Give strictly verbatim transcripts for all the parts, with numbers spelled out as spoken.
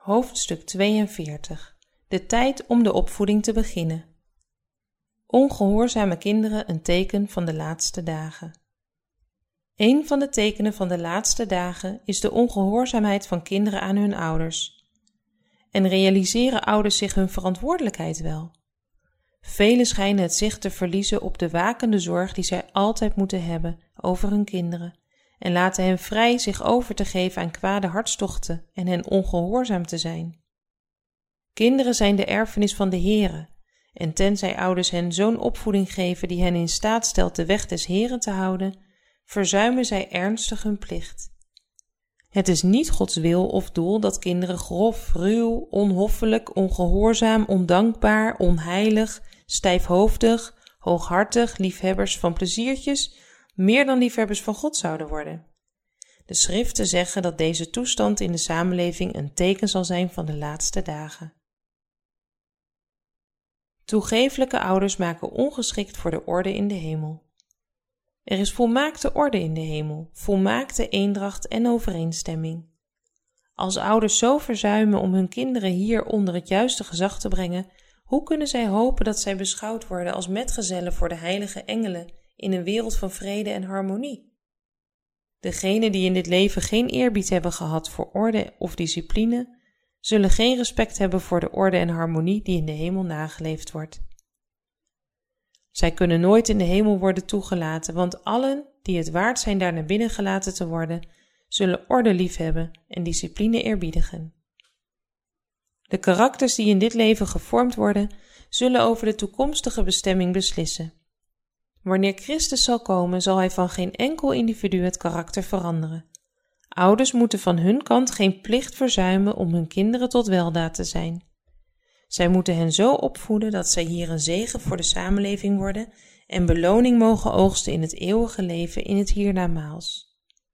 Hoofdstuk tweeënveertig. De tijd om de opvoeding te beginnen. Ongehoorzame kinderen een teken van de laatste dagen. Een van de tekenen van de laatste dagen is de ongehoorzaamheid van kinderen aan hun ouders. En realiseren ouders zich hun verantwoordelijkheid wel? Velen schijnen het zicht te verliezen op de wakende zorg die zij altijd moeten hebben over hun kinderen en laten hen vrij zich over te geven aan kwade hartstochten en hen ongehoorzaam te zijn. Kinderen zijn de erfenis van de Heere, en tenzij ouders hen zo'n opvoeding geven die hen in staat stelt de weg des Heeren te houden, verzuimen zij ernstig hun plicht. Het is niet Gods wil of doel dat kinderen grof, ruw, onhoffelijk, ongehoorzaam, ondankbaar, onheilig, stijfhoofdig, hooghartig, liefhebbers van pleziertjes, meer dan liefhebbers van God zouden worden. De schriften zeggen dat deze toestand in de samenleving een teken zal zijn van de laatste dagen. Toegeeflijke ouders maken ongeschikt voor de orde in de hemel. Er is volmaakte orde in de hemel, volmaakte eendracht en overeenstemming. Als ouders zo verzuimen om hun kinderen hier onder het juiste gezag te brengen, hoe kunnen zij hopen dat zij beschouwd worden als metgezellen voor de heilige engelen in een wereld van vrede en harmonie? Degenen die in dit leven geen eerbied hebben gehad voor orde of discipline, zullen geen respect hebben voor de orde en harmonie die in de hemel nageleefd wordt. Zij kunnen nooit in de hemel worden toegelaten, want allen die het waard zijn daar naar binnen gelaten te worden, zullen orde liefhebben en discipline eerbiedigen. De karakters die in dit leven gevormd worden, zullen over de toekomstige bestemming beslissen. Wanneer Christus zal komen, zal hij van geen enkel individu het karakter veranderen. Ouders moeten van hun kant geen plicht verzuimen om hun kinderen tot weldaad te zijn. Zij moeten hen zo opvoeden dat zij hier een zegen voor de samenleving worden en beloning mogen oogsten in het eeuwige leven in het hiernamaals.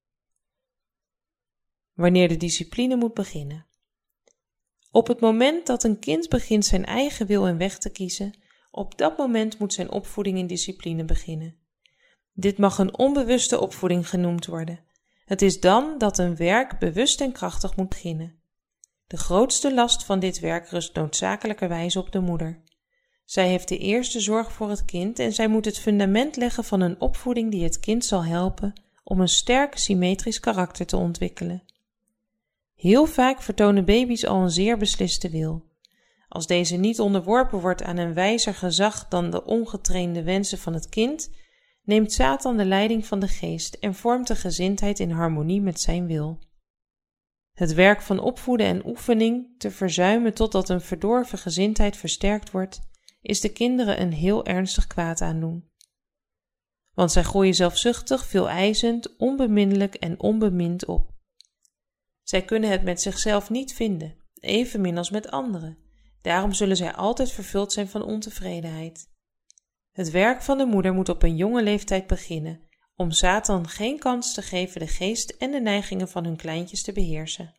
Wanneer de discipline moet beginnen. Op het moment dat een kind begint zijn eigen wil en weg te kiezen, op dat moment moet zijn opvoeding in discipline beginnen. Dit mag een onbewuste opvoeding genoemd worden. Het is dan dat een werk bewust en krachtig moet beginnen. De grootste last van dit werk rust noodzakelijkerwijs op de moeder. Zij heeft de eerste zorg voor het kind en zij moet het fundament leggen van een opvoeding die het kind zal helpen om een sterk symmetrisch karakter te ontwikkelen. Heel vaak vertonen baby's al een zeer besliste wil. Als deze niet onderworpen wordt aan een wijzer gezag dan de ongetrainde wensen van het kind, neemt Satan de leiding van de geest en vormt de gezindheid in harmonie met zijn wil. Het werk van opvoeden en oefening te verzuimen totdat een verdorven gezindheid versterkt wordt, is de kinderen een heel ernstig kwaad aandoen. Want zij groeien zelfzuchtig, veeleisend, onbeminnelijk en onbemind op. Zij kunnen het met zichzelf niet vinden, evenmin als met anderen. Daarom zullen zij altijd vervuld zijn van ontevredenheid. Het werk van de moeder moet op een jonge leeftijd beginnen, om Satan geen kans te geven de geest en de neigingen van hun kleintjes te beheersen.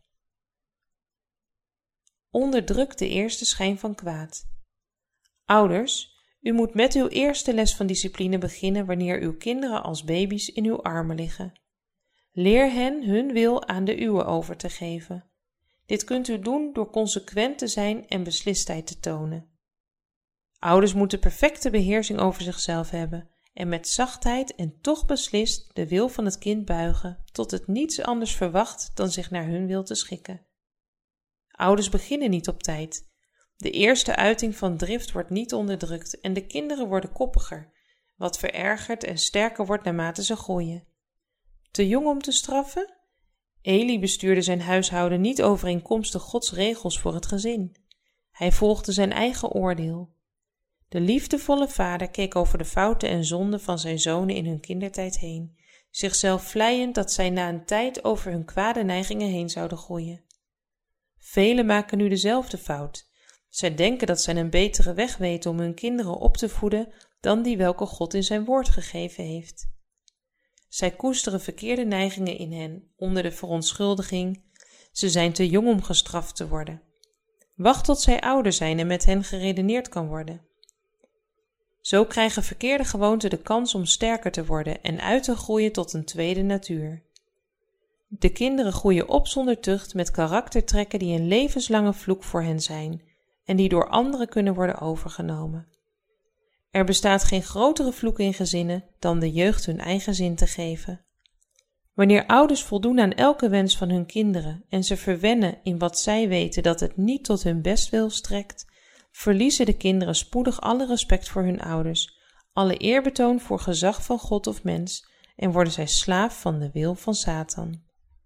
Onderdruk de eerste schijn van kwaad. Ouders, u moet met uw eerste les van discipline beginnen wanneer uw kinderen als baby's in uw armen liggen. Leer hen hun wil aan de uwe over te geven. Dit kunt u doen door consequent te zijn en beslistheid te tonen. Ouders moeten perfecte beheersing over zichzelf hebben en met zachtheid en toch beslist de wil van het kind buigen tot het niets anders verwacht dan zich naar hun wil te schikken. Ouders beginnen niet op tijd. De eerste uiting van drift wordt niet onderdrukt en de kinderen worden koppiger, wat verergert en sterker wordt naarmate ze groeien. Te jong om te straffen? Eli bestuurde zijn huishouden niet overeenkomstig Gods regels voor het gezin. Hij volgde zijn eigen oordeel. De liefdevolle vader keek over de fouten en zonden van zijn zonen in hun kindertijd heen, zichzelf vleiend dat zij na een tijd over hun kwade neigingen heen zouden groeien. Velen maken nu dezelfde fout. Zij denken dat zij een betere weg weten om hun kinderen op te voeden dan die welke God in zijn woord gegeven heeft. Zij koesteren verkeerde neigingen in hen, onder de verontschuldiging: ze zijn te jong om gestraft te worden. Wacht tot zij ouder zijn en met hen geredeneerd kan worden. Zo krijgen verkeerde gewoonten de kans om sterker te worden en uit te groeien tot een tweede natuur. De kinderen groeien op zonder tucht met karaktertrekken die een levenslange vloek voor hen zijn en die door anderen kunnen worden overgenomen. Er bestaat geen grotere vloek in gezinnen dan de jeugd hun eigen zin te geven. Wanneer ouders voldoen aan elke wens van hun kinderen en ze verwennen in wat zij weten dat het niet tot hun bestwil strekt, verliezen de kinderen spoedig alle respect voor hun ouders, alle eerbetoon voor gezag van God of mens en worden zij slaaf van de wil van Satan.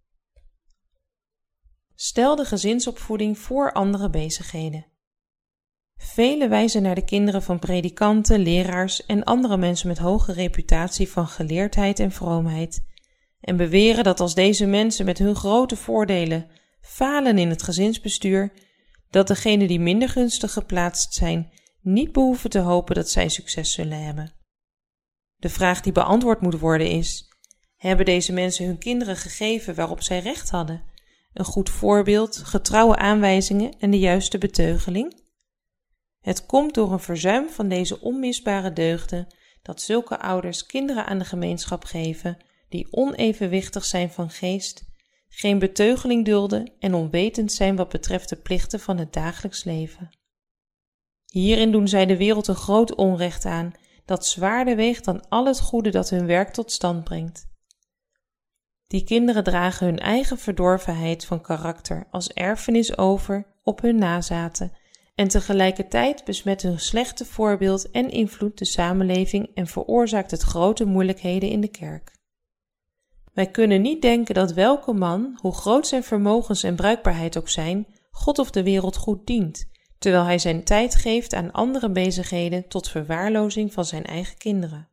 Stel de gezinsopvoeding voor andere bezigheden. Velen wijzen naar de kinderen van predikanten, leraars en andere mensen met hoge reputatie van geleerdheid en vroomheid en beweren dat als deze mensen met hun grote voordelen falen in het gezinsbestuur, dat degenen die minder gunstig geplaatst zijn niet behoeven te hopen dat zij succes zullen hebben. De vraag die beantwoord moet worden is: hebben deze mensen hun kinderen gegeven waarop zij recht hadden? Een goed voorbeeld, getrouwe aanwijzingen en de juiste beteugeling? Het komt door een verzuim van deze onmisbare deugden dat zulke ouders kinderen aan de gemeenschap geven die onevenwichtig zijn van geest, geen beteugeling dulden en onwetend zijn wat betreft de plichten van het dagelijks leven. Hierin doen zij de wereld een groot onrecht aan, dat zwaarder weegt dan al het goede dat hun werk tot stand brengt. Die kinderen dragen hun eigen verdorvenheid van karakter als erfenis over op hun nazaten en tegelijkertijd besmet hun slechte voorbeeld en invloed de samenleving en veroorzaakt het grote moeilijkheden in de kerk. Wij kunnen niet denken dat welke man, hoe groot zijn vermogens en bruikbaarheid ook zijn, God of de wereld goed dient, terwijl hij zijn tijd geeft aan andere bezigheden tot verwaarlozing van zijn eigen kinderen.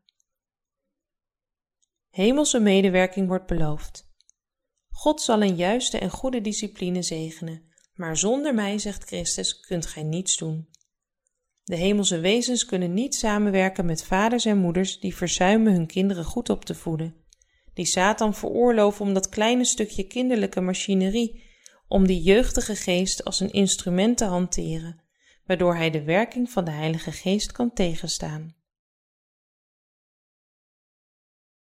Hemelse medewerking wordt beloofd. God zal een juiste en goede discipline zegenen, maar zonder mij, zegt Christus, kunt gij niets doen. De hemelse wezens kunnen niet samenwerken met vaders en moeders die verzuimen hun kinderen goed op te voeden, die Satan veroorloven om dat kleine stukje kinderlijke machinerie, om die jeugdige geest als een instrument te hanteren, waardoor hij de werking van de Heilige Geest kan tegenstaan.